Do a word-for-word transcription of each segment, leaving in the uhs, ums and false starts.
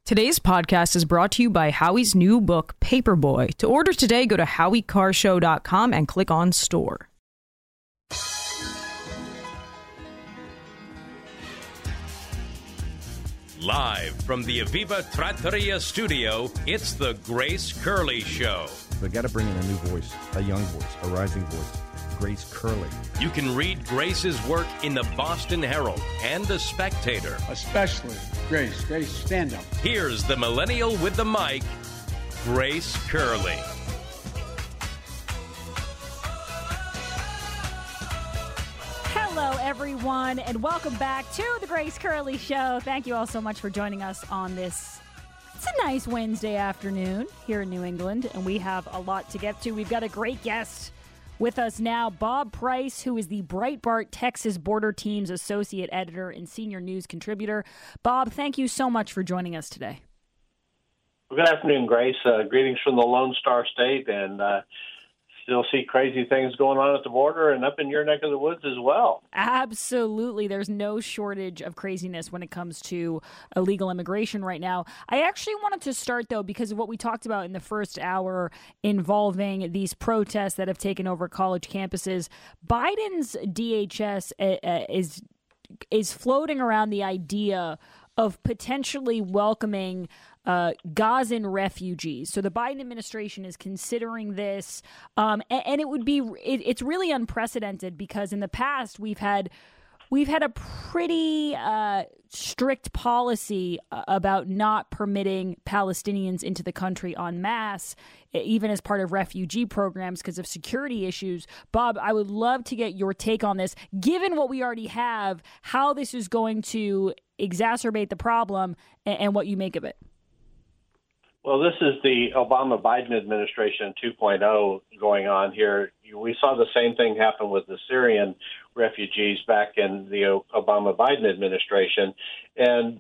Today's podcast is brought to you by Howie's new book, Paperboy. To order today, go to howie car show dot com and click on store. Live from the Aviva Trattoria studio, it's the Grace Curley Show. We've got to bring in a new voice, a young voice, a rising voice. Grace Curley. You can read Grace's work in the Boston Herald and the Spectator. Especially Grace. Grace, stand up. Here's the millennial with the mic, Grace Curley. Hello, everyone, and welcome back to the Grace Curley Show. Thank you all so much for joining us on this. It's a nice Wednesday afternoon here in New England, and we have a lot to get to. We've got a great guest with us now, Bob Price, who is the Breitbart Texas Border Team's associate editor and senior news contributor. Bob, thank you so much for joining us today. Well, good afternoon, Grace. Uh, greetings from the Lone Star State, and uh, still see crazy things going on at the border and up in your neck of the woods as well. Absolutely. There's no shortage of craziness when it comes to illegal immigration right now. I actually wanted to start, though, because of what we talked about in the first hour involving these protests that have taken over college campuses. Biden's D H S uh, is is floating around the idea of potentially welcoming uh, Gazan refugees. So the Biden administration is considering this, um, and, and it would be it, it's really unprecedented because in the past we've had we've had a pretty uh, strict policy about not permitting Palestinians into the country en masse, even as part of refugee programs because of security issues. Bob, I would love to get your take on this, given what we already have, how this is going to exacerbate the problem and, and what you make of it. Well, this is the Obama-Biden administration two point oh going on here. We saw the same thing happen with the Syrian refugees back in the Obama-Biden administration. And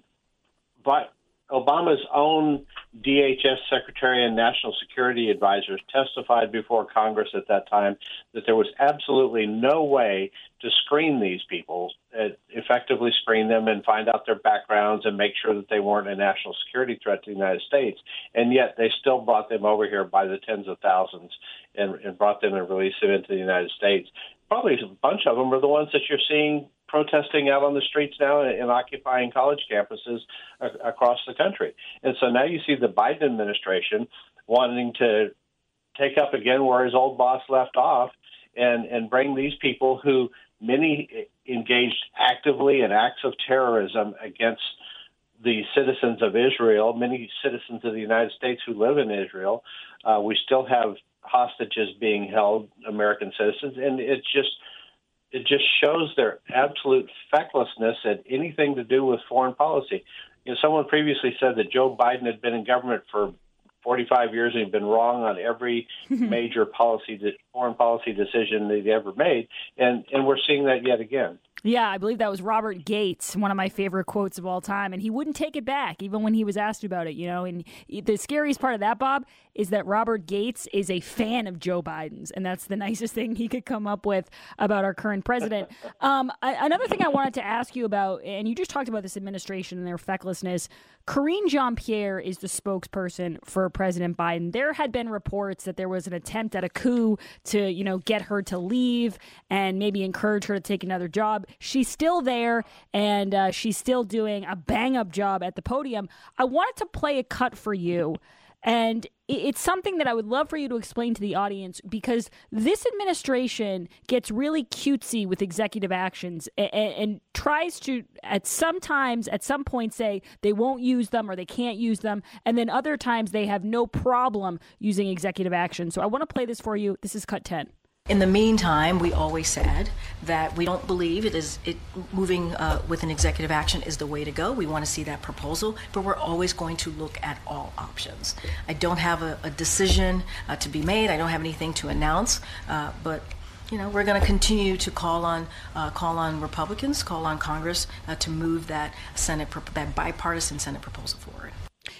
but Obama's own D H S Secretary and National Security advisors testified before Congress at that time that there was absolutely no way to screen these people, uh, effectively screen them and find out their backgrounds and make sure that they weren't a national security threat to the United States. And yet they still brought them over here by the tens of thousands and, and brought them and released them into the United States. Probably a bunch of them are the ones that you're seeing protesting out on the streets now and, and occupying college campuses a- across the country. And so now you see the Biden administration wanting to take up again where his old boss left off and, and bring these people who many engaged actively in acts of terrorism against the citizens of Israel, many citizens of the United States who live in Israel. Uh, we still have hostages being held, American citizens, and it's just It just shows their absolute fecklessness at anything to do with foreign policy. You know, someone previously said that Joe Biden had been in government for forty-five years and he'd been wrong on every major policy, foreign policy decision that he ever made, and and we're seeing that yet again. Yeah, I believe that was Robert Gates, one of my favorite quotes of all time, and he wouldn't take it back even when he was asked about it, you know. And the scariest part of that, Bob, is that Robert Gates is a fan of Joe Biden's, and that's the nicest thing he could come up with about our current president. um, another thing I wanted to ask you about, and you just talked about this administration and their fecklessness, Karine Jean-Pierre is the spokesperson for President Biden. There had been reports that there was an attempt at a coup to, you know, get her to leave and maybe encourage her to take another job. She's still there, and uh, she's still doing a bang-up job at the podium. I wanted to play a cut for you, and it's something that I would love for you to explain to the audience, because this administration gets really cutesy with executive actions and, and tries to, at some times, at some point, say they won't use them or they can't use them, and then other times they have no problem using executive action. So I want to play this for you. This is cut ten. In the meantime, we always said that we don't believe it is it moving uh, with an executive action is the way to go. We want to see that proposal, but we're always going to look at all options. I don't have a, a decision uh, to be made. I don't have anything to announce, uh, but you know, we're going to continue to call on uh, call on Republicans, call on Congress uh, to move that Senate that bipartisan Senate proposal forward.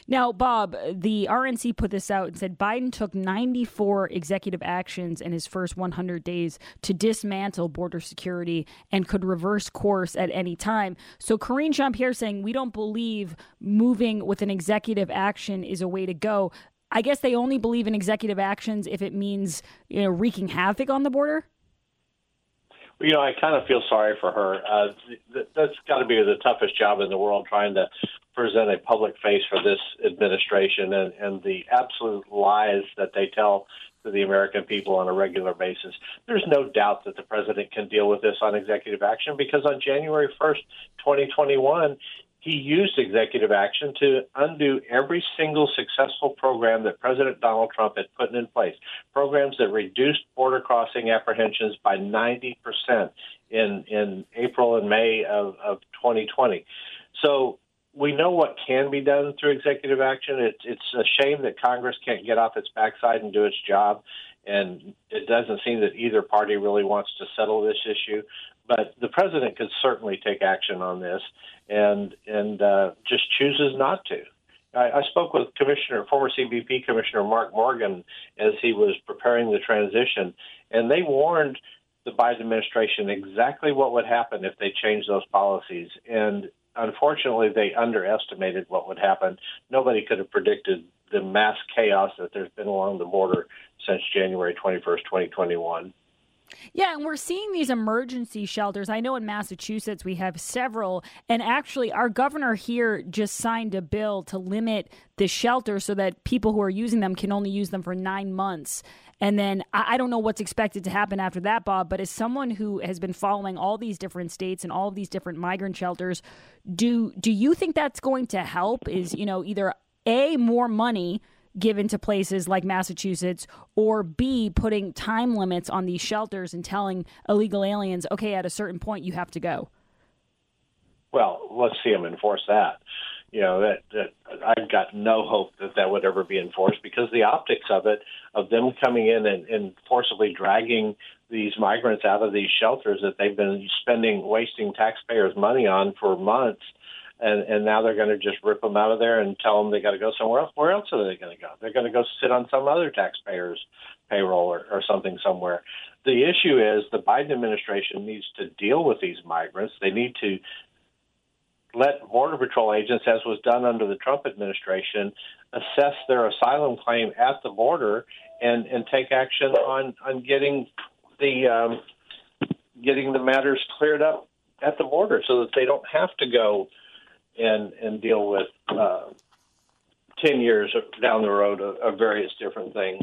Now, Bob, the R N C put this out and said Biden took ninety-four executive actions in his first one hundred days to dismantle border security and could reverse course at any time. So Karine Jean-Pierre saying we don't believe moving with an executive action is a way to go. I guess they only believe in executive actions if it means, you know, wreaking havoc on the border? You know, I kind of feel sorry for her. Uh, th- that's got to be the toughest job in the world, trying to present a public face for this administration and, and the absolute lies that they tell to the American people on a regular basis. There's no doubt that the president can deal with this on executive action because on January first, twenty twenty-one, he used executive action to undo every single successful program that President Donald Trump had put in place, programs that reduced border crossing apprehensions by ninety percent in, in April and May of, of twenty twenty. So we know what can be done through executive action. It, it's a shame that Congress can't get off its backside and do its job, and it doesn't seem that either party really wants to settle this issue. But the president could certainly take action on this and and uh, just chooses not to. I, I spoke with Commissioner, former C B P Commissioner Mark Morgan as he was preparing the transition, and they warned the Biden administration exactly what would happen if they changed those policies. And unfortunately, they underestimated what would happen. Nobody could have predicted the mass chaos that there's been along the border since January twenty-first, twenty twenty-one. Yeah, and we're seeing these emergency shelters. I know in Massachusetts we have several, and actually our governor here just signed a bill to limit the shelters so that people who are using them can only use them for nine months. And then I don't know what's expected to happen after that, Bob, but as someone who has been following all these different states and all of these different migrant shelters, do do you think that's going to help? Is, you know, either A, more money given to places like Massachusetts, or B, putting time limits on these shelters and telling illegal aliens, okay, at a certain point you have to go? Well, let's see them enforce that. You know, that, that I've got no hope that that would ever be enforced because the optics of it, of them coming in and, and forcibly dragging these migrants out of these shelters that they've been spending, wasting taxpayers' money on for months, And, and now they're going to just rip them out of there and tell them they got to go somewhere else. Where else are they going to go? They're going to go sit on some other taxpayer's payroll or, or something somewhere. The issue is the Biden administration needs to deal with these migrants. They need to let Border Patrol agents, as was done under the Trump administration, assess their asylum claim at the border and, and take action on, on getting the um, getting the matters cleared up at the border so that they don't have to go and and deal with uh, ten years down the road of, of various different things.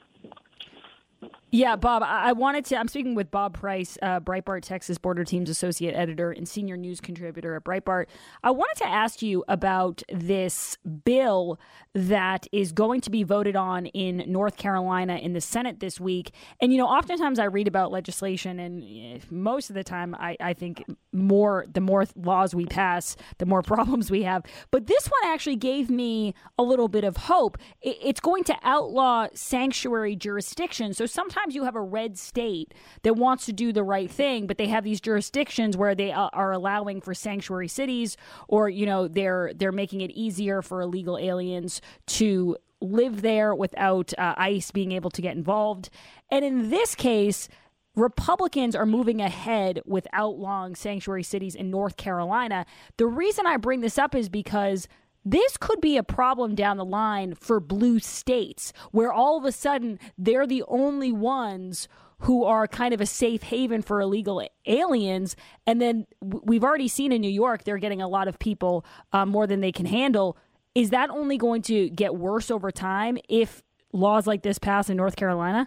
Yeah, Bob, I wanted to, I'm speaking with Bob Price, uh, Breitbart Texas Border Team's associate editor and senior news contributor at Breitbart. I wanted to ask you about this bill that is going to be voted on in North Carolina in the Senate this week. And, you know, oftentimes I read about legislation, and most of the time I, I think more, the more laws we pass, the more problems we have. But this one actually gave me a little bit of hope. It's going to outlaw sanctuary jurisdictions. So sometimes you have a red state that wants to do the right thing, but they have these jurisdictions where they are allowing for sanctuary cities, or, you know, they're they're making it easier for illegal aliens to live there without uh, ICE being able to get involved. And in this case, Republicans are moving ahead with outlawing sanctuary cities in North Carolina. The reason I bring this up is because this could be a problem down the line for blue states, where all of a sudden they're the only ones who are kind of a safe haven for illegal aliens. And then we've already seen in New York, they're getting a lot of people, uh, more than they can handle. Is that only going to get worse over time if laws like this pass in North Carolina?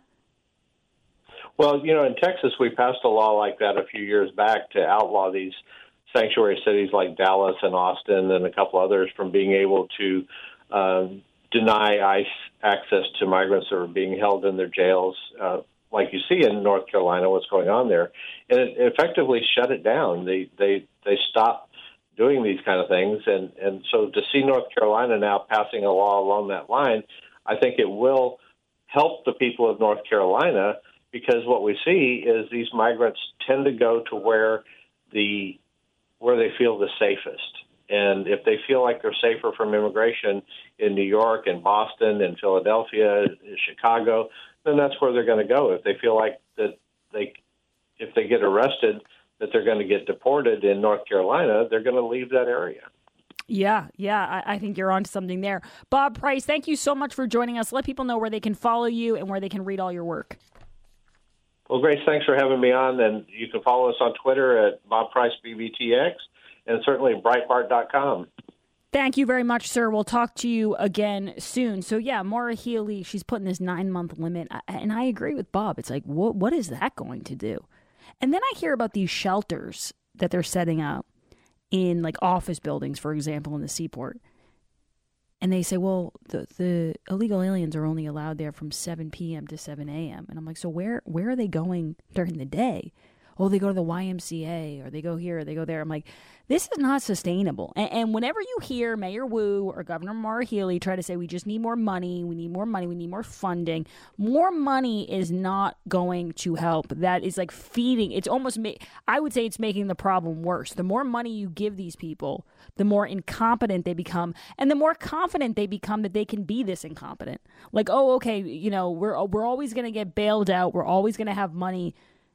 Well, you know, in Texas, we passed a law like that a few years back to outlaw these sanctuary cities like Dallas and Austin and a couple others from being able to uh, deny ICE access to migrants that are being held in their jails, uh, like you see in North Carolina, what's going on there. And it effectively shut it down. They they they stopped doing these kind of things. And, and so to see North Carolina now passing a law along that line, I think it will help the people of North Carolina, because what we see is these migrants tend to go to where the where they feel the safest. And if they feel like they're safer from immigration in New York and Boston and Philadelphia and Chicago, then that's where they're going to go. If they feel like that they, if they get arrested, that they're going to get deported in North Carolina, they're going to leave that area. Yeah, yeah, I, I think you're onto something there. Bob Price, thank you so much for joining us. Let people know where they can follow you and where they can read all your work. Well, Grace, thanks for having me on. And you can follow us on Twitter at Bob Price B B T X and certainly Breitbart dot com. Thank you very much, sir. We'll talk to you again soon. So, yeah, Maura Healey, she's putting this nine-month limit. And I agree with Bob. It's like, what, what is that going to do? And then I hear about these shelters that they're setting up in like office buildings, for example, in the Seaport. And they say, well, the, the illegal aliens are only allowed there from seven p.m. to seven a.m. And I'm like, so where where are they going during the day? Oh, they go to the Y M C A, or they go here, or they go there. I'm like, this is not sustainable. And, and whenever you hear Mayor Wu or Governor Maura Healey try to say, we just need more money, we need more money, we need more funding, more money is not going to help. That is like feeding. It's almost, ma- I would say it's making the problem worse. The more money you give these people, the more incompetent they become, and the more confident they become that they can be this incompetent. Like, oh, okay, you know, we're we're always going to get bailed out. We're always going to have money.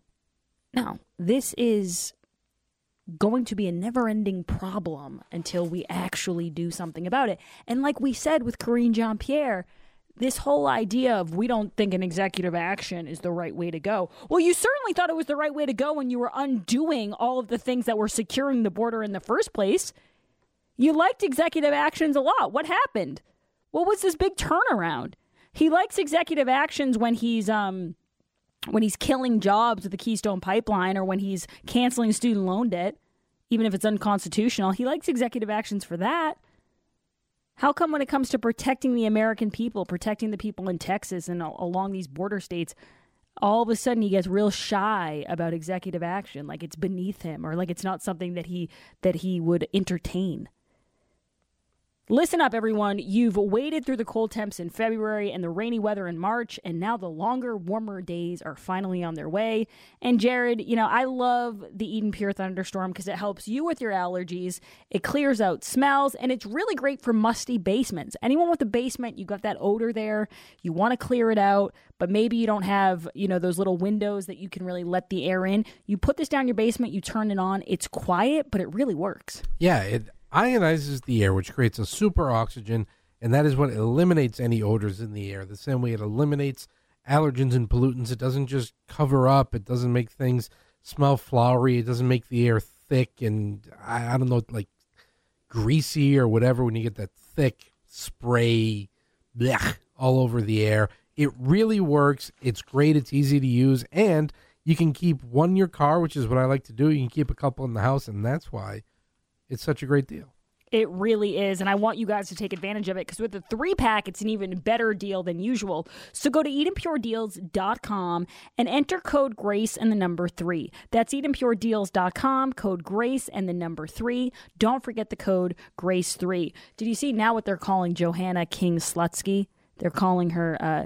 No, this is going to be a never-ending problem until we actually do something about it. And like we said with Karine Jean-Pierre, this whole idea of we don't think an executive action is the right way to go. Well, you certainly thought it was the right way to go when you were undoing all of the things that were securing the border in the first place. You liked executive actions a lot. What happened? What was this big turnaround? He likes executive actions when he's um when he's killing jobs with the Keystone Pipeline or when he's canceling student loan debt, even if it's unconstitutional. He likes executive actions for that. How come when it comes to protecting the American people, protecting the people in Texas and along these border states, all of a sudden he gets real shy about executive action, like it's beneath him or like it's not something that he that he would entertain? Listen up, everyone. You've waded through the cold temps in February and the rainy weather in March, and now the longer, warmer days are finally on their way. And Jared, you know, I love the Eden Pure Thunderstorm because it helps you with your allergies. It clears out smells, and it's really great for musty basements. Anyone with a basement, you got that odor there, you want to clear it out, but maybe you don't have, you know, those little windows that you can really let the air in. You put this down your basement, you turn it on. It's quiet, but it really works. Yeah, it ionizes the air, which creates a super oxygen, and that is what eliminates any odors in the air. The same way it eliminates allergens and pollutants. It doesn't just cover up. It doesn't make things smell flowery. It doesn't make the air thick and, I, I don't know, like greasy or whatever when you get that thick spray blech, all over the air. It really works. It's great. It's easy to use, and you can keep one in your car, which is what I like to do. You can keep a couple in the house, and that's why it's such a great deal. It really is, and I want you guys to take advantage of it because with the three-pack, it's an even better deal than usual. So go to Eden Pure Deals dot com and enter code GRACE and the number three. That's Eden Pure Deals dot com, code GRACE and the number three. Don't forget the code GRACE three. Did you see now what they're calling Johanna King-Slutsky? They're calling her uh,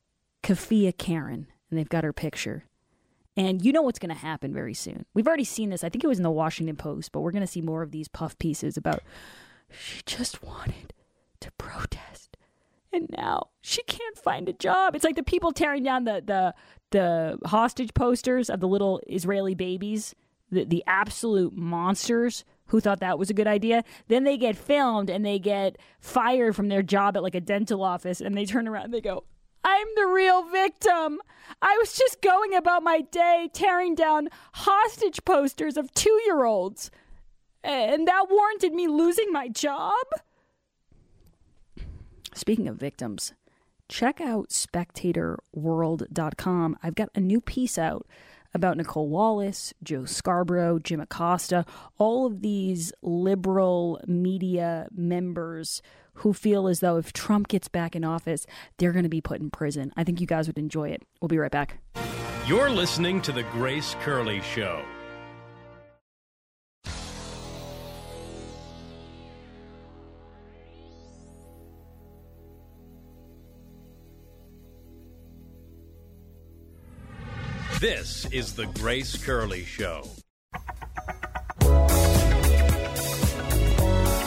Kafia Karen, and they've got her picture. And you know what's going to happen very soon. We've already seen this. I think it was in the Washington Post, but we're going to see more of these puff pieces about she just wanted to protest, and now she can't find a job. It's like the people tearing down the the, the hostage posters of the little Israeli babies, the, the absolute monsters who thought that was a good idea. Then they get filmed and they get fired from their job at like a dental office, and they turn around and they go, I'm the real victim. I was just going about my day tearing down hostage posters of two-year-olds, and that warranted me losing my job? Speaking of victims, check out spectator world dot com. I've got a new piece out about Nicole Wallace, Joe Scarborough, Jim Acosta, all of these liberal media members who feel as though if Trump gets back in office, they're going to be put in prison. I think you guys would enjoy it. We'll be right back. You're listening to The Grace Curley Show. This is The Grace Curley Show.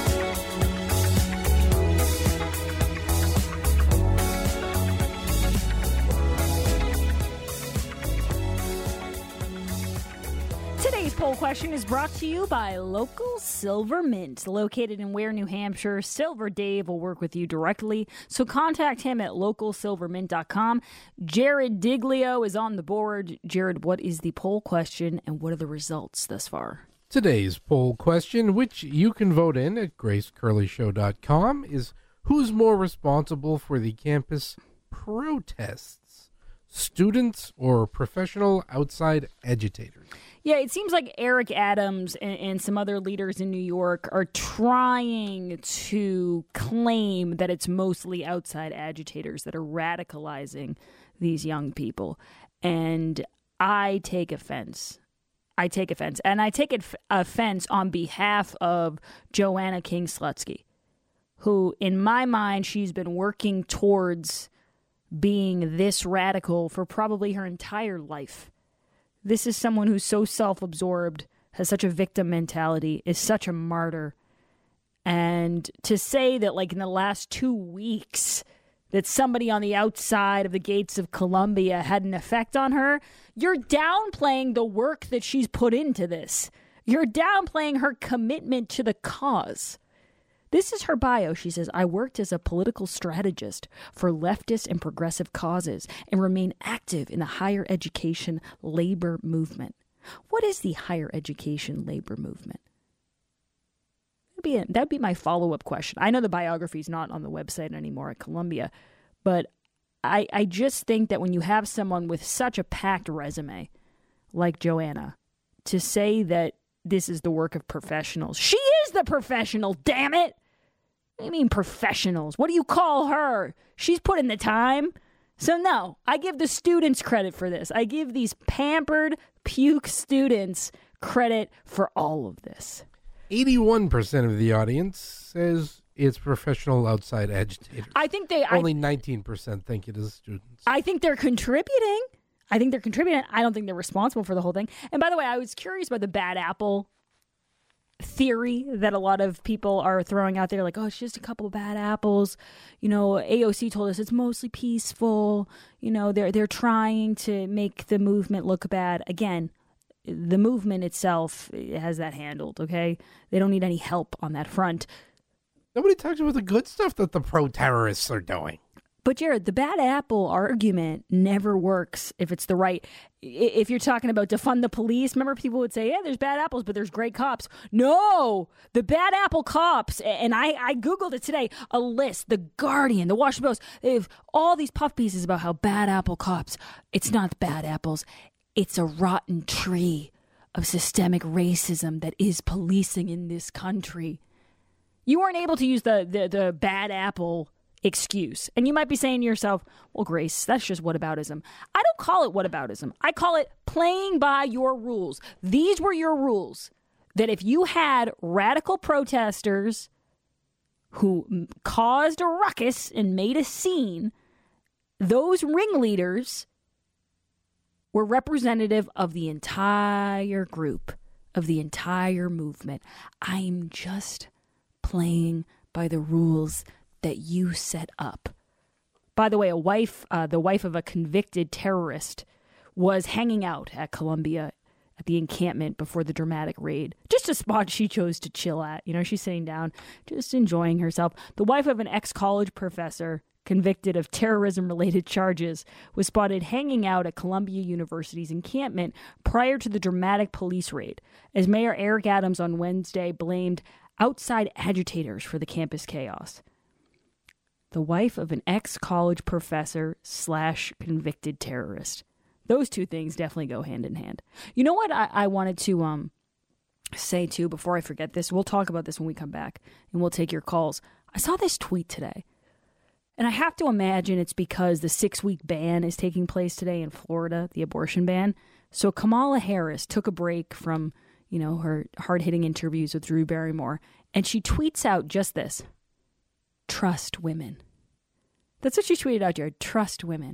poll question is brought to you by Local Silver Mint. Located in Ware, New Hampshire, Silver Dave will work with you directly, so contact him at local silver mint dot com. Jared Diglio is on the board. Jared, what is the poll question and what are the results thus far? Today's poll question, which you can vote in at grace curley show dot com, is who's more responsible for the campus protests, students or professional outside agitators? Yeah, it seems like Eric Adams and, and some other leaders in New York are trying to claim that it's mostly outside agitators that are radicalizing these young people. And I take offense. I take offense. And I take it, offense on behalf of Joanna King-Slutsky, who, in my mind, she's been working towards being this radical for probably her entire life. This is someone who's so self-absorbed, has such a victim mentality, is such a martyr. And to say that, like, in the last two weeks, that somebody on the outside of the gates of Columbia had an effect on her, you're downplaying the work that she's put into this. You're downplaying her commitment to the cause. This is her bio. She says, I worked as a political strategist for leftist and progressive causes and remain active in the higher education labor movement. What is the higher education labor movement? That'd be, a, that'd be my follow-up question. I know the biography is not on the website anymore at Columbia, but I, I just think that when you have someone with such a packed resume like Joanna, to say that this is the work of professionals. She is the professional, damn it! What do you mean professionals? What do you call her? She's put in the time. So no, I give the students credit for this. I give these pampered puke students credit for all of this. eighty-one percent of the audience says it's professional outside agitators. I think they... Only I, nineteen percent think it is students. I think they're contributing. I think they're contributing. I don't think they're responsible for the whole thing. And by the way, I was curious about the bad apple theory that a lot of people are throwing out there, like, oh, it's just a couple of bad apples. You know, A O C told us it's mostly peaceful. You know, they're they're trying to make the movement look bad. Again, the movement itself has that handled, okay? They don't need any help on that front. Nobody talks about the good stuff that the pro-terrorists are doing. But Jared, the bad apple argument never works if it's the right. If you're talking about defund the police, remember people would say, yeah, there's bad apples, but there's great cops. No, the bad apple cops, and I, I Googled it today, a list, The Guardian, The Washington Post, they have all these puff pieces about how bad apple cops, it's not bad apples, it's a rotten tree of systemic racism that is policing in this country. You weren't able to use the, the, the bad apple excuse. And you might be saying to yourself, well, Grace, that's just whataboutism. I don't call it whataboutism. I call it playing by your rules. These were your rules. That if you had radical protesters who caused a ruckus and made a scene, those ringleaders were representative of the entire group, of the entire movement. I'm just playing by the rules that you set up. By the way, a wife, uh, the wife of a convicted terrorist, was hanging out at Columbia at the encampment before the dramatic raid. Just a spot she chose to chill at. You know, she's sitting down, just enjoying herself. The wife of an ex-college professor convicted of terrorism-related charges was spotted hanging out at Columbia University's encampment prior to the dramatic police raid, as Mayor Eric Adams on Wednesday blamed outside agitators for the campus chaos. The wife of an ex-college professor slash convicted terrorist. Those two things definitely go hand in hand. You know what I, I wanted to um say, too, before I forget this? We'll talk about this when we come back, and we'll take your calls. I saw this tweet today, and I have to imagine it's because the six-week ban is taking place today in Florida, the abortion ban. So Kamala Harris took a break from, you know, her hard-hitting interviews with Drew Barrymore, and she tweets out just this. Trust women. That's what she tweeted out, Jared. Trust women.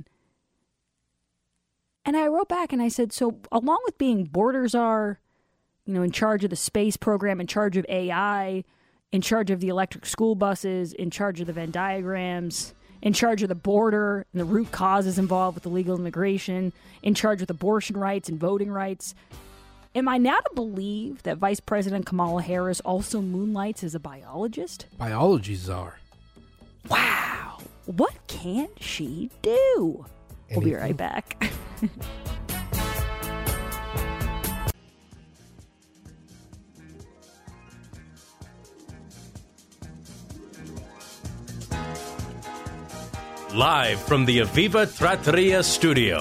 And I wrote back and I said, so along with being border czar, you know, in charge of the space program, in charge of A I, in charge of the electric school buses, in charge of the Venn diagrams, in charge of the border and the root causes involved with illegal immigration, in charge of abortion rights and voting rights, Am I now to believe that Vice President Kamala Harris also moonlights as a biologist? Biology czar. Wow. What can she do? Anything. We'll be right back. Live from the Aviva Trattoria studio.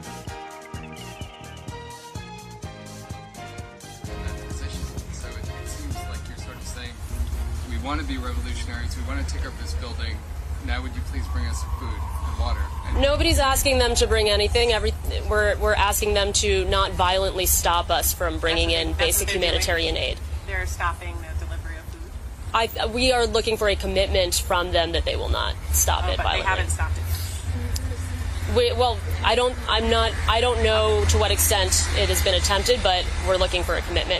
So it, it seems like you're sort of saying, we want to be revolutionaries, we want to take over this building. Now would you please bring us food and water? And Nobody's asking them to bring anything. Every, we're, we're asking them to not violently stop us from bringing in basic humanitarian aid. They're stopping the delivery of food? I, we are looking for a commitment from them that they will not stop oh, it but violently. They haven't stopped it. We, well, I don't. I'm not. I don't know to what extent it has been attempted, but we're looking for a commitment.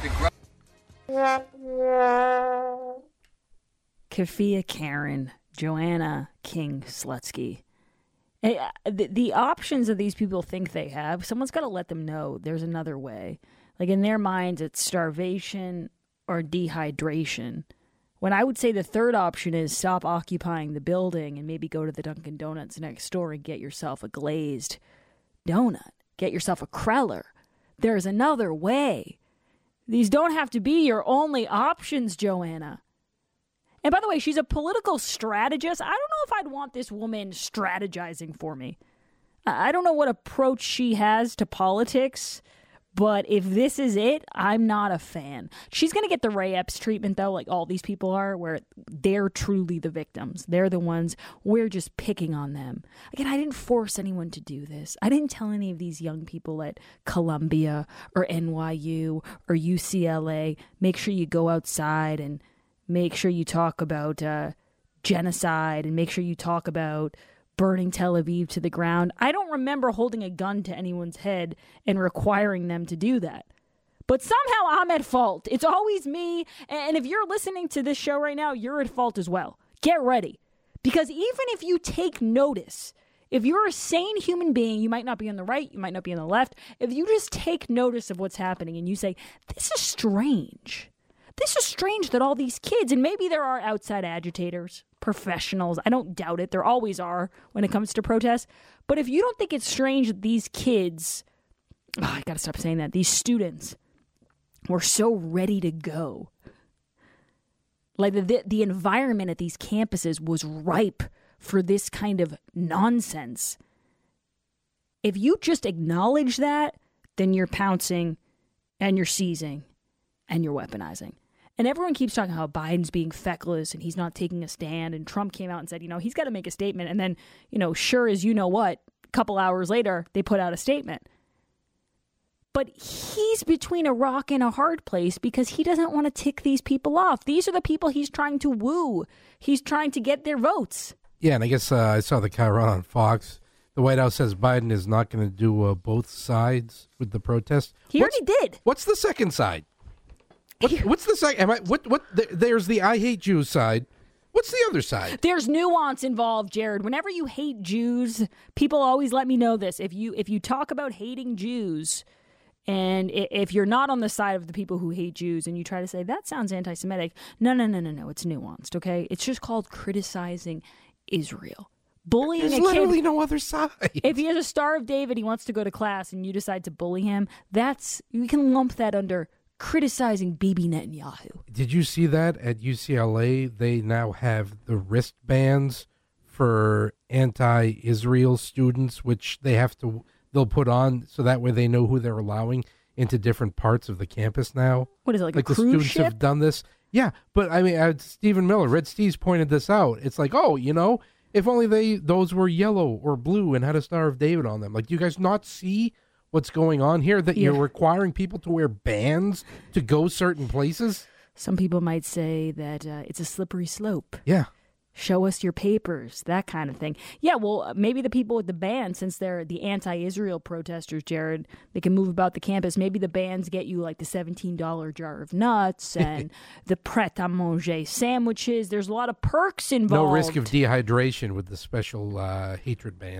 Kafia Karen, Joanna King Slutsky. The, the options that these people think they have, someone's got to let them know there's another way. Like in their minds, it's starvation or dehydration. When I would say the third option is stop occupying the building and maybe go to the Dunkin' Donuts next door and get yourself a glazed donut. Get yourself a Kreller. There's another way. These don't have to be your only options, Joanna. And by the way, she's a political strategist. I don't know if I'd want this woman strategizing for me. I don't know what approach she has to politics, but if this is it, I'm not a fan. She's going to get the Ray Epps treatment, though, like all these people are, where they're truly the victims. They're the ones, we're just picking on them. Again, I didn't force anyone to do this. I didn't tell any of these young people at Columbia or N Y U or U C L A, make sure you go outside and make sure you talk about uh, genocide and make sure you talk about burning Tel Aviv to the ground. I don't remember holding a gun to anyone's head and requiring them to do that. But somehow I'm at fault. It's always me. And if you're listening to this show right now, you're at fault as well. Get ready. Because even if you take notice, if you're a sane human being, you might not be on the right, you might not be on the left. If you just take notice of what's happening and you say, this is strange. This is strange that all these kids, and maybe there are outside agitators, professionals. I don't doubt it. There always are when it comes to protests. But if you don't think it's strange that these kids, oh, I got to stop saying that, these students were so ready to go. Like the, the environment at these campuses was ripe for this kind of nonsense. If you just acknowledge that, then you're pouncing and you're seizing and you're weaponizing. And everyone keeps talking how Biden's being feckless and he's not taking a stand. And Trump came out and said, you know, he's got to make a statement. And then, you know, sure as you know what, a couple hours later, they put out a statement. But he's between a rock and a hard place because he doesn't want to tick these people off. These are the people he's trying to woo. He's trying to get their votes. Yeah, and I guess uh, I saw the Chiron on Fox. The White House says Biden is not going to do uh, both sides with the protest. He what's, already did. What's the second side? What, what's the second? Am I, what? What? There's the I hate Jews side. What's the other side? There's nuance involved, Jared. Whenever you hate Jews, people always let me know this. If you if you talk about hating Jews, and if you're not on the side of the people who hate Jews, and you try to say that sounds anti-Semitic, no, no, no, no, no. It's nuanced. Okay, it's just called criticizing Israel. Bullying There's a kid, literally no other side. If he has a Star of David, he wants to go to class, and you decide to bully him, that's you can lump that under criticizing Bibi Netanyahu. Did you see that at U C L A? They now have the wristbands for anti-Israel students, which they have to they'll put on so that way they know who they're allowing into different parts of the campus now. What is it, like, like a the cruise students ship? have done this? Yeah, but I mean, uh, Stephen Miller, Red Steve's pointed this out. It's like, oh, you know, if only they those were yellow or blue and had a Star of David on them. Like, do you guys not see what's going on here, that Yeah. you're requiring people to wear bands to go certain places? Some people might say that uh, it's a slippery slope. Yeah. Show us your papers, that kind of thing. Yeah, well, maybe the people with the band, since they're the anti-Israel protesters, Jared, they can move about the campus. Maybe the bands get you like the seventeen dollars jar of nuts and the pret-a-manger sandwiches. There's a lot of perks involved. No risk of dehydration with the special uh, hatred band.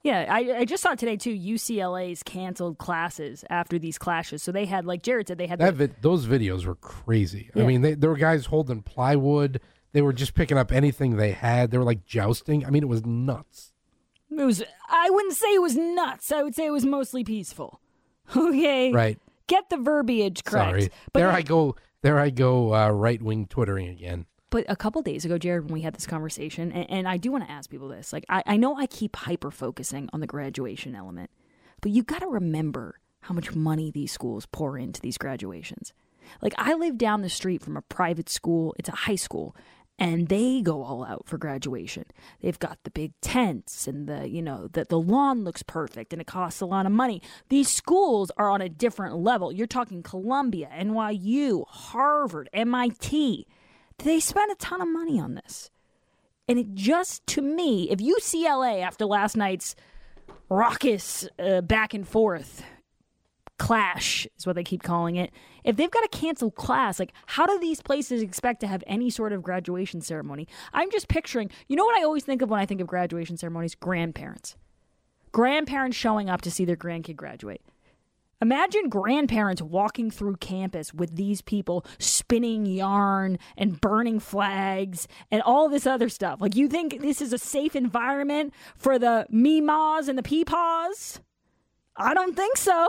Yeah, I, I just saw today, too, U C L A's canceled classes after these clashes. So they had, like Jared said, they had... That the, vi- those videos were crazy. Yeah. I mean, they, there were guys holding plywood. They were just picking up anything they had. They were, like, jousting. I mean, it was nuts. It was... I wouldn't say it was nuts. I would say it was mostly peaceful. Okay? Right. Get the verbiage correct. Sorry. But there then, I go. There I go uh, right-wing Twittering again. But a couple days ago, Jared, when we had this conversation, and, and I do want to ask people this. Like, I, I know I keep hyper-focusing on the graduation element, but you got to remember how much money these schools pour into these graduations. Like, I live down the street from a private school. It's a high school, and they go all out for graduation. They've got the big tents, and the, you know, the, the lawn looks perfect, and it costs a lot of money. These schools are on a different level. You're talking Columbia, N Y U, Harvard, M I T. They spent a ton of money on this. And it just, to me, if U C L A, after last night's raucous uh, back and forth clash, is what they keep calling it, if they've got to cancel class, like, how do these places expect to have any sort of graduation ceremony? I'm just picturing, you know what I always think of when I think of graduation ceremonies? Grandparents. Grandparents showing up to see their grandkid graduate. Imagine grandparents walking through campus with these people spinning yarn and burning flags and all this other stuff. Like, you think this is a safe environment for the meemaws and the peepaws? I don't think so.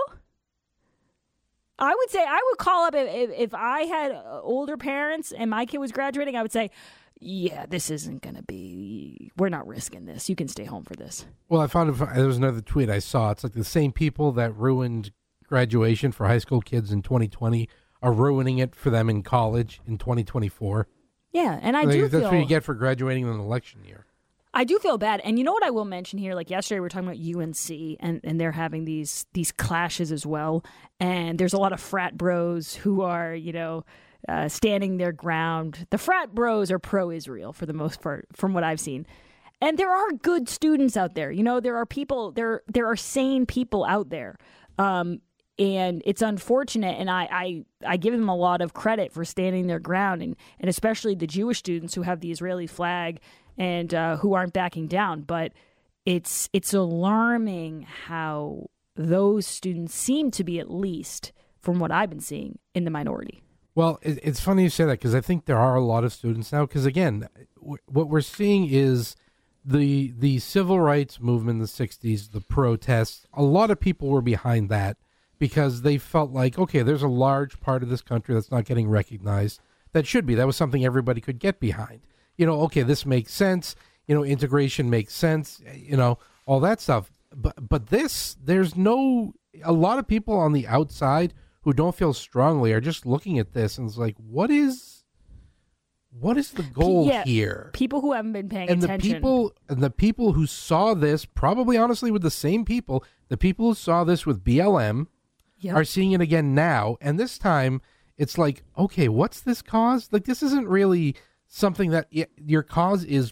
I would say, I would call up, if, if I had older parents and my kid was graduating, I would say, yeah, this isn't going to be, we're not risking this. You can stay home for this. Well, I found, there was another tweet I saw. It's like the same people that ruined graduation for high school kids in twenty twenty are ruining it for them in college in twenty twenty-four. Yeah, and I like, do that's feel... That's what you get for graduating in an election year. I do feel bad. And you know what I will mention here? Like, yesterday we were talking about U N C, and, and they're having these these clashes as well. And there's a lot of frat bros who are, you know, uh, standing their ground. The frat bros are pro-Israel for the most part, from what I've seen. And there are good students out there. You know, there are people, there there are sane people out there. Um And it's unfortunate, and I, I, I give them a lot of credit for standing their ground, and, and especially the Jewish students who have the Israeli flag and uh, who aren't backing down. But it's it's alarming how those students seem to be, at least from what I've been seeing, in the minority. Well, it, it's funny you say that, because I think there are a lot of students now, because, again, w- what we're seeing is the the civil rights movement in the sixties, the protests. A lot of people were behind that, because they felt like, okay, there's a large part of this country that's not getting recognized. That should be. That was something everybody could get behind. You know, okay, this makes sense. You know, integration makes sense. You know, all that stuff. But but this, there's no, a lot of people on the outside who don't feel strongly are just looking at this and it's like, what is, what is the goal yeah, here? People who haven't been paying and attention. The people, and the people who saw this, probably honestly with the same people, the people who saw this with B L M, Yep. are seeing it again now, and this time it's like, okay, what's this cause? Like, this isn't really something that y- your cause is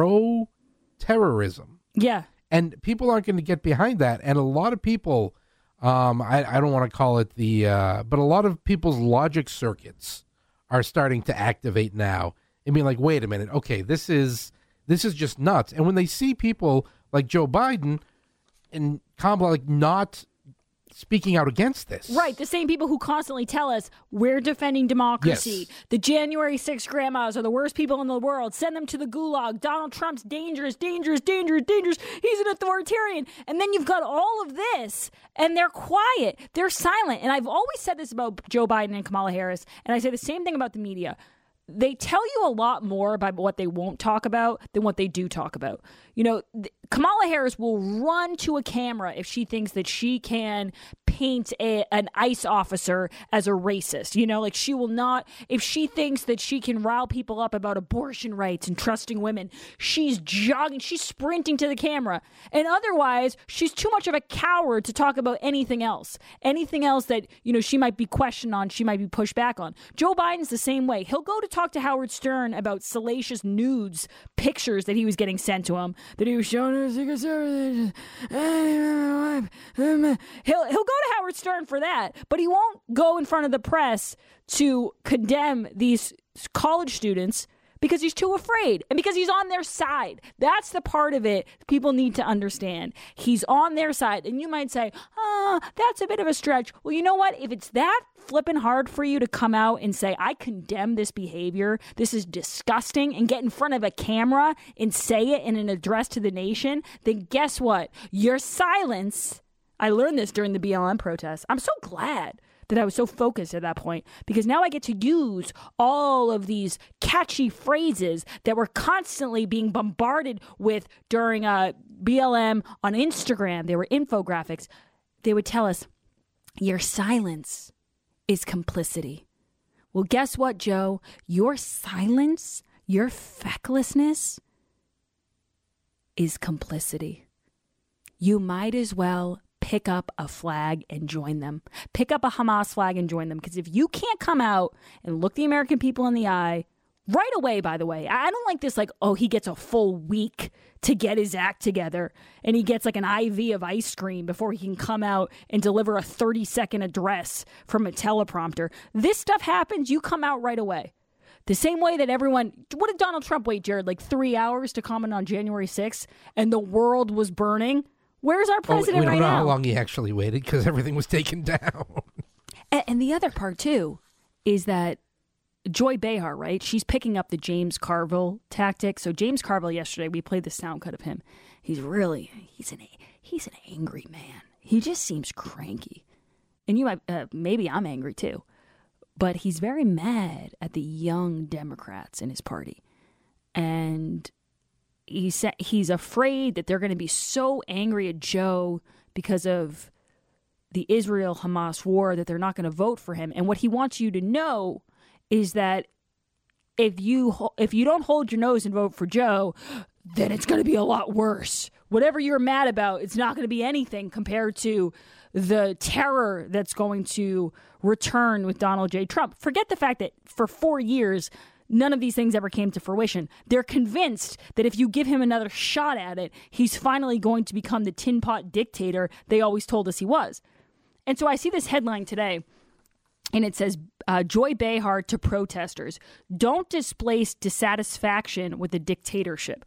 pro-terrorism. Yeah. And people aren't going to get behind that, and a lot of people, um, I, I don't want to call it the, uh, but a lot of people's logic circuits are starting to activate now and being like, wait a minute, okay, this is, this is just nuts. And when they see people like Joe Biden and Kamala, like, not speaking out against this. Right, the same people who constantly tell us we're defending democracy. Yes. The January sixth grandmas are the worst people in the world. Send them to the gulag. Donald Trump's dangerous, dangerous, dangerous, dangerous. He's an authoritarian. And then you've got all of this, and they're quiet. They're silent. And I've always said this about Joe Biden and Kamala Harris, and I say the same thing about the media. They tell you a lot more about what they won't talk about than what they do talk about. You know, th- Kamala Harris will run to a camera if she thinks that she can paint a, an ICE officer as a racist. You know, like, she will not, if she thinks that she can rile people up about abortion rights and trusting women, she's jogging, she's sprinting to the camera. And otherwise, she's too much of a coward to talk about anything else. Anything else that, you know, she might be questioned on, she might be pushed back on. Joe Biden's the same way. He'll go to talk to Howard Stern about salacious nudes pictures that he was getting sent to him, that he was showing her Secret Service. He'll, he'll go to Howard Stern for that, but he won't go in front of the press to condemn these college students because he's too afraid and because he's on their side. That's the part of it people need to understand. He's on their side. And you might say, ah, oh, that's a bit of a stretch. Well, you know what? If it's that flipping hard for you to come out and say, I condemn this behavior, this is disgusting, and get in front of a camera and say it in an address to the nation, then guess what? Your silence, I learned this during the B L M protests. I'm so glad that I was so focused at that point, because now I get to use all of these catchy phrases that we're constantly being bombarded with during uh, B L M on Instagram. They were infographics. They would tell us, your silence is complicity. Well, guess what, Joe? Your silence, your fecklessness is complicity. You might as well pick up a flag and join them. Pick up a Hamas flag and join them. Because if you can't come out and look the American people in the eye right away, by the way, I don't like this like, oh, he gets a full week to get his act together and he gets like an I V of ice cream before he can come out and deliver a thirty second address from a teleprompter. This stuff happens, you come out right away. The same way that everyone, what did Donald Trump wait, Jared, like three hours to comment on January sixth and the world was burning? Where's our president oh, we don't right know now? How long he actually waited because everything was taken down. and, and the other part, too, is that Joy Behar, right? She's picking up the James Carville tactic. So James Carville yesterday, we played the sound cut of him. He's really, he's an he's an angry man. He just seems cranky. And you might, uh, maybe I'm angry, too. But he's very mad at the young Democrats in his party. And He said he's afraid that they're going to be so angry at Joe because of the Israel-Hamas war that they're not going to vote for him. And what he wants you to know is that if you if you don't hold your nose and vote for Joe, then it's going to be a lot worse. Whatever you're mad about, it's not going to be anything compared to the terror that's going to return with Donald J. Trump. Forget the fact that for four years, none of these things ever came to fruition. They're convinced that if you give him another shot at it, he's finally going to become the tin pot dictator they always told us he was. And so I see this headline today, and it says, uh, Joy Behar to protesters, don't displace dissatisfaction with the dictatorship.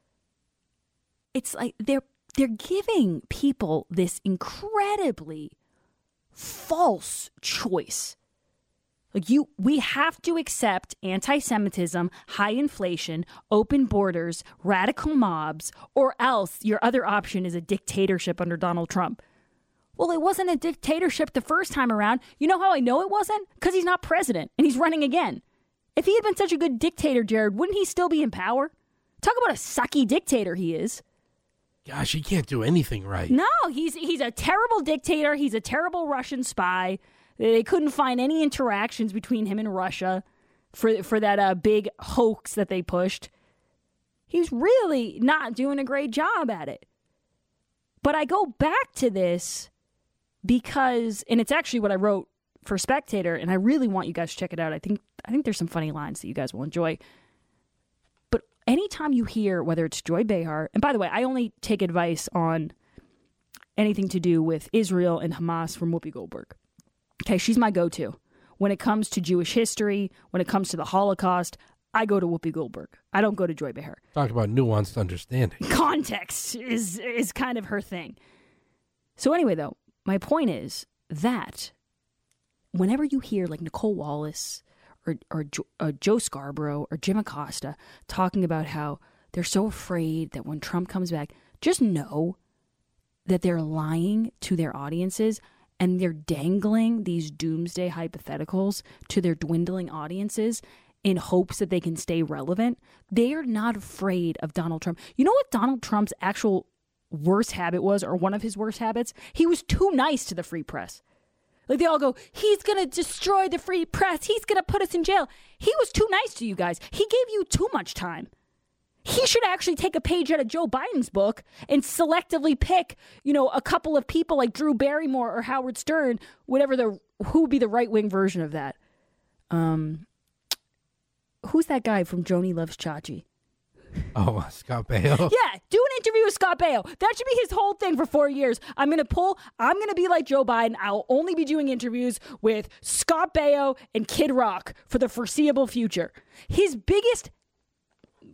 It's like they're they're giving people this incredibly false choice. Like you, we have to accept anti-Semitism, high inflation, open borders, radical mobs, or else your other option is a dictatorship under Donald Trump. Well, it wasn't a dictatorship the first time around. You know how I know it wasn't? Because he's not president and he's running again. If he had been such a good dictator, Jared, wouldn't he still be in power? Talk about a sucky dictator he is. Gosh, he can't do anything right. No, he's he's a terrible dictator. He's a terrible Russian spy. They couldn't find any interactions between him and Russia for for that uh, big hoax that they pushed. He's really not doing a great job at it. But I go back to this because, and it's actually what I wrote for Spectator, and I really want you guys to check it out. I think I think there's some funny lines that you guys will enjoy. But anytime you hear, whether it's Joy Behar, and by the way, I only take advice on anything to do with Israel and Hamas from Whoopi Goldberg. Okay, she's my go-to. When it comes to Jewish history, when it comes to the Holocaust, I go to Whoopi Goldberg. I don't go to Joy Behar. Talk about nuanced understanding. Context is is kind of her thing. So anyway, though, my point is that whenever you hear like Nicole Wallace or, or, or Joe Scarborough or Jim Acosta talking about how they're so afraid that when Trump comes back, just know that they're lying to their audiences. And they're dangling these doomsday hypotheticals to their dwindling audiences in hopes that they can stay relevant. They are not afraid of Donald Trump. You know what Donald Trump's actual worst habit was, or one of his worst habits? He was too nice to the free press. Like they all go, he's going to destroy the free press. He's going to put us in jail. He was too nice to you guys. He gave you too much time. He should actually take a page out of Joe Biden's book and selectively pick, you know, a couple of people like Drew Barrymore or Howard Stern, whatever the, who would be the right-wing version of that. Um, who's that guy from Joni Loves Chachi? Oh, Scott Baio. Yeah, do an interview with Scott Baio. That should be his whole thing for four years. I'm going to pull, I'm going to be like Joe Biden. I'll only be doing interviews with Scott Baio and Kid Rock for the foreseeable future. His biggest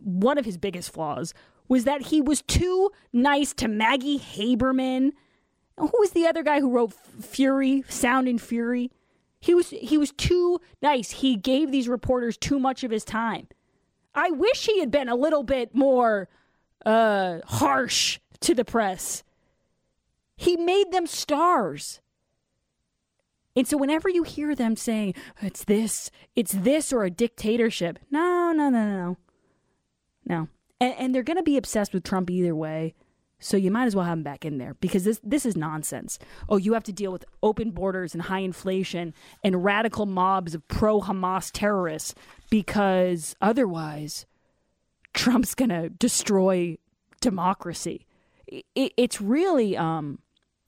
one of his biggest flaws was that he was too nice to Maggie Haberman. Who was the other guy who wrote Fury, Sound and Fury? He was he was too nice. He gave these reporters too much of his time. I wish he had been a little bit more uh, harsh to the press. He made them stars. And so whenever you hear them saying, it's this, it's this or a dictatorship, no, no, no, no, no. No. And, and they're going to be obsessed with Trump either way. So you might as well have him back in there because this this is nonsense. Oh, you have to deal with open borders and high inflation and radical mobs of pro-Hamas terrorists because otherwise Trump's going to destroy democracy. It, it's really um,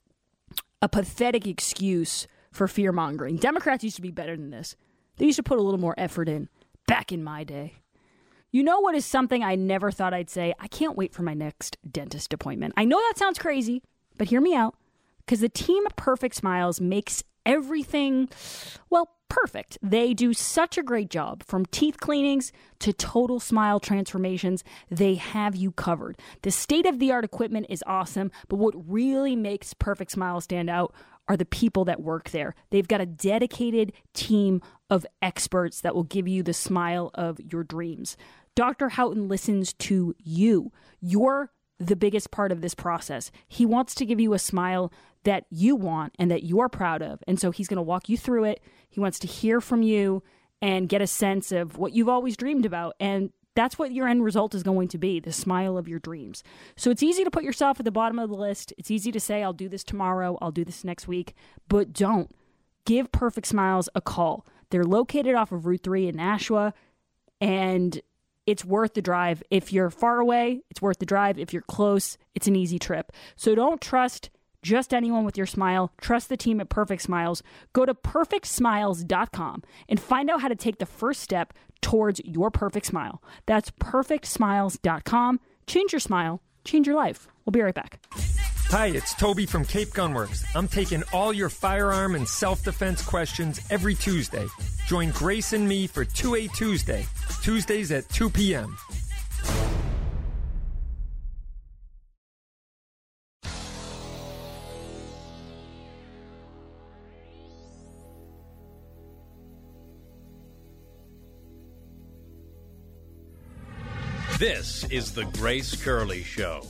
a pathetic excuse for fear-mongering. Democrats used to be better than this. They used to put a little more effort in back in my day. You know what is something I never thought I'd say? I can't wait for my next dentist appointment. I know that sounds crazy, but hear me out. Because the team at Perfect Smiles makes everything, well, perfect. They do such a great job. From teeth cleanings to total smile transformations, they have you covered. The state-of-the-art equipment is awesome, but what really makes Perfect Smiles stand out are the people that work there. They've got a dedicated team of experts that will give you the smile of your dreams. Doctor Houghton listens to you. You're the biggest part of this process. He wants to give you a smile that you want and that you're proud of. And so he's going to walk you through it. He wants to hear from you and get a sense of what you've always dreamed about. And that's what your end result is going to be, the smile of your dreams. So it's easy to put yourself at the bottom of the list. It's easy to say, I'll do this tomorrow. I'll do this next week. But don't. Give Perfect Smiles a call. They're located off of Route three in Nashua, and it's worth the drive. If you're far away, it's worth the drive. If you're close, it's an easy trip. So don't trust just anyone with your smile. Trust the team at Perfect Smiles. Go to perfect smiles dot com and find out how to take the first step towards your perfect smile. That's perfect smiles dot com. Change your smile. Change your life. We'll be right back. Hi, it's Toby from Cape Gunworks. I'm taking all your firearm and self-defense questions every Tuesday. Join Grace and me for two A Tuesday, Tuesdays at two p.m. This is the Grace Curley Show.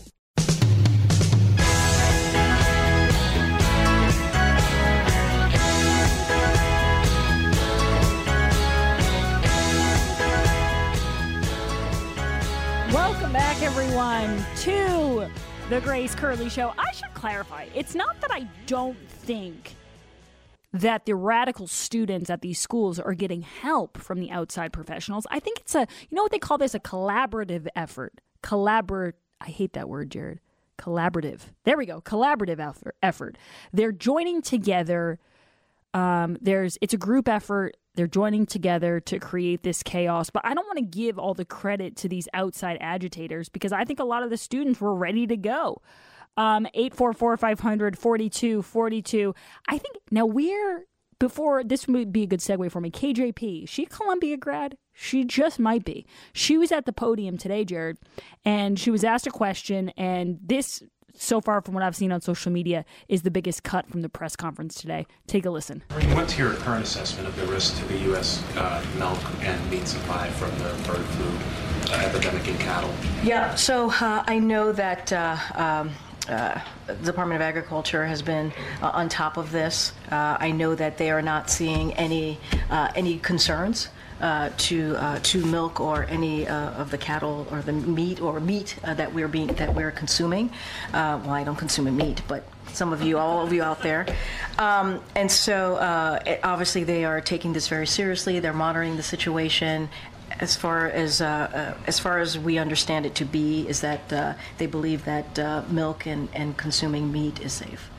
Welcome back, everyone, to the Grace Curley Show. I should clarify, it's not that I don't think that the radical students at these schools are getting help from the outside professionals. I think it's a, you know what they call this, a collaborative effort. Collabor, I hate that word, Jared. Collaborative. There we go. Collaborative effort. effort. They're joining together. Um, there's, it's a group effort. They're joining together to create this chaos. But I don't want to give all the credit to these outside agitators because I think a lot of the students were ready to go. Um, eight four four, five hundred, forty-two forty-two. I think, now we're, before, this would be a good segue for me, K J P, she a Columbia grad? She just might be. She was at the podium today, Jared, and she was asked a question, and this, so far from what I've seen on social media, is the biggest cut from the press conference today. Take a listen. What's your current assessment of the risk to the U S uh, milk and meat supply from the bird flu uh, epidemic in cattle? Yeah, so uh, I know that uh, um, Uh, the Department of Agriculture has been uh, on top of this. Uh, I know that they are not seeing any uh, any concerns uh, to uh, to milk or any uh, of the cattle or the meat or meat uh, that we're being that we're consuming. Uh, well, I don't consume meat, but some of you, all of you out there. Um, and so uh, it, obviously they are taking this very seriously. They're monitoring the situation. As far as uh, uh, as far as we understand it to be, is that uh, they believe that uh, milk and, and consuming meat is safe.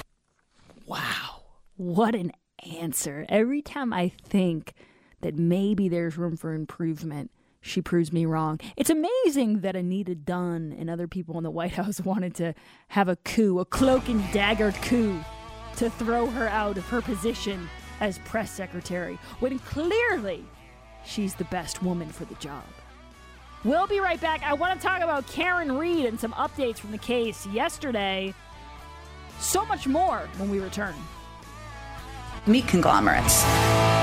Wow, what an answer. Every time I think that maybe there's room for improvement, she proves me wrong. It's amazing that Anita Dunn and other people in the White House wanted to have a coup, a cloak and dagger coup, to throw her out of her position as press secretary, when clearly she's the best woman for the job. We'll be right back. I want to talk about Karen Read and some updates from the case yesterday. So much more when we return. Meat conglomerates.